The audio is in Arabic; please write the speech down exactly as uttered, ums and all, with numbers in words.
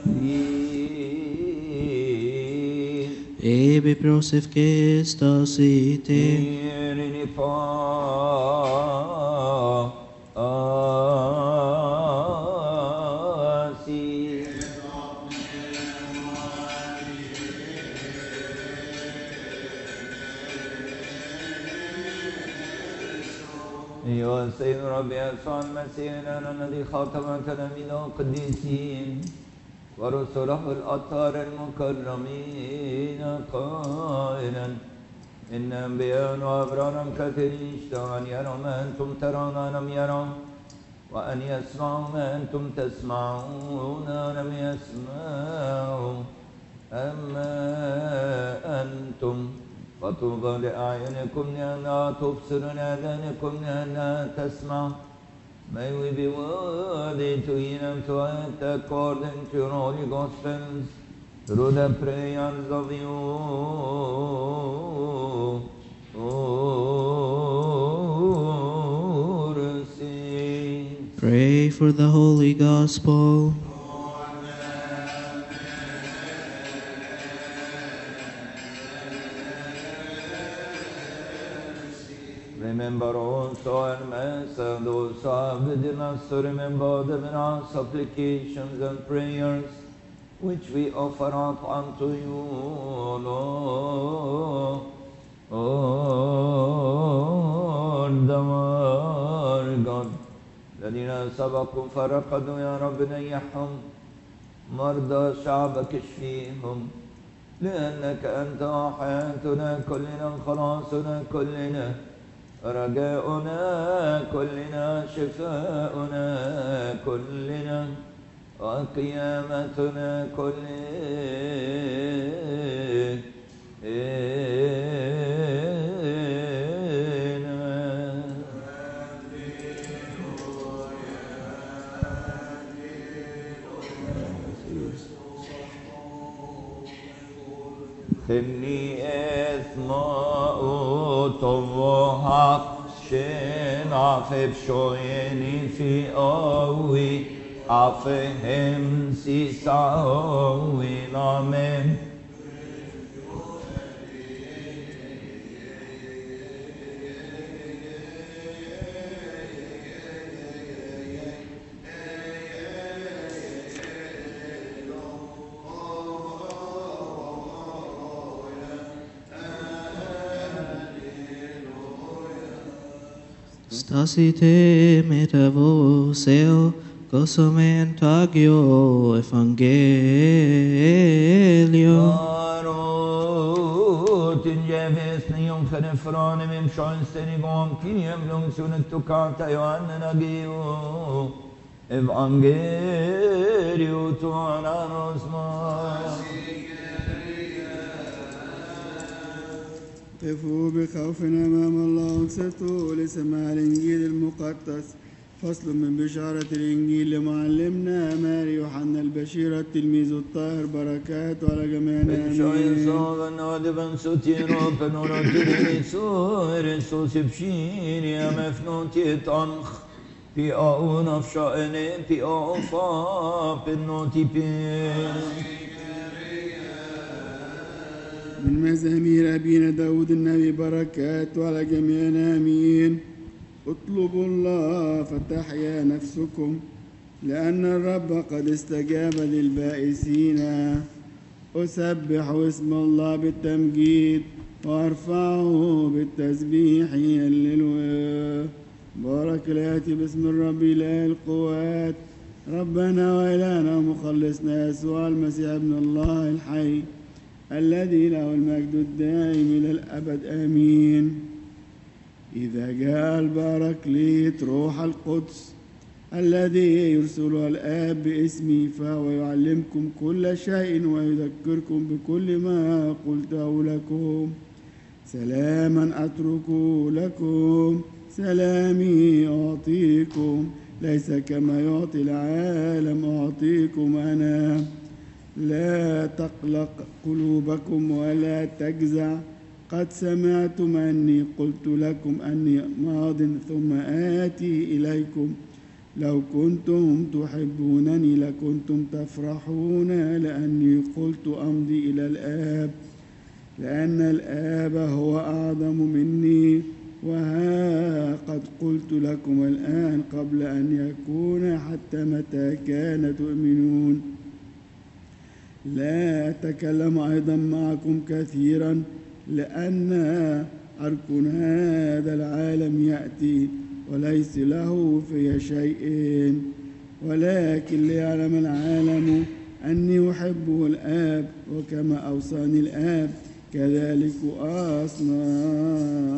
Ebe prosef Christos ite. Irini fa asi. أيها السيد ربي يسوع المسيح لنا الذي خاطب تلاميذ القديسين ورسله الأطهار المكرمين قائلا إن أنبياء وأبرارا كثيرين اشتهوا أن يروا ما أنتم ترون لم يروا وأن يسمعوا ما أنتم تسمعون لم يسمعوا أما أنتم فطوبى لأعينكم لأنها تبصر لآذانكم لأنها تسمع. May we be worthy to hear and to act according to your holy gospels through the prayers of you, your saints. Pray for the Holy Gospel. Remember also our Mass and those who have within us to remember them in our supplications and prayers, which we offer up unto you, O Lord, Lord our God. الذين سبقوا فرقدوا يا رب نيحهم، مرضى شعبك اشفيهم، لأنك أنت حياتنا كلنا خلاصنا كلنا رجاؤنا كلنا شفاؤنا كلنا وقيامتنا كلنا. خني اسماء طوحك شن عفب شويني في قوي عفهم سيساوي نامن Stasite metavoseo cosomen tagio evangelio. Arot in jävesni om förefrane med chansen igång kiem långsunet tokata Johanna geo evangelio tuananos mas. قفوا بخوف أمام الله وانصتوا لسماع الإنجيل المقدس. فصل من بشارة الإنجيل لمعلمنا ماري يوحنا البشير التلميذ الطاهر، بركات على جميعنا آمين. من مزامير أبينا داود النبي، بركات على جميعنا آمين. اطلبوا الله فتحيا نفسكم، لأن الرب قد استجاب للبائسين. أسبح اسم الله بالتمجيد وأرفعه بالتسبيح. هللويا. بارك الآتي باسم الرب إله القوات، ربنا وإلهنا ومخلصنا يسوع المسيح ابن الله الحي، الذي له المجد الدائم إلى الأبد آمين. إذا جاء البراكليت روح القدس الذي يرسله الآب باسمي، فهو يعلمكم كل شيء ويذكركم بكل ما قلته لكم. سلاما أترك لكم، سلامي أعطيكم، ليس كما يعطي العالم أعطيكم أنا. لا تقلق قلوبكم ولا تجزع، قد سمعتم أني قلت لكم أني ماض ثم آتي إليكم. لو كنتم تحبونني لكنتم تفرحون لأني قلت أمضي إلى الآب، لأن الآب هو أعظم مني. وها قد قلت لكم الآن قبل أن يكون، حتى متى كان تؤمنون. لا أتكلم أيضا معكم كثيرا، لأن أركن هذا العالم يأتي وليس له في شيء، ولكن ليعلم العالم أني أحبه الآب، وكما أوصاني الآب كذلك أصنع.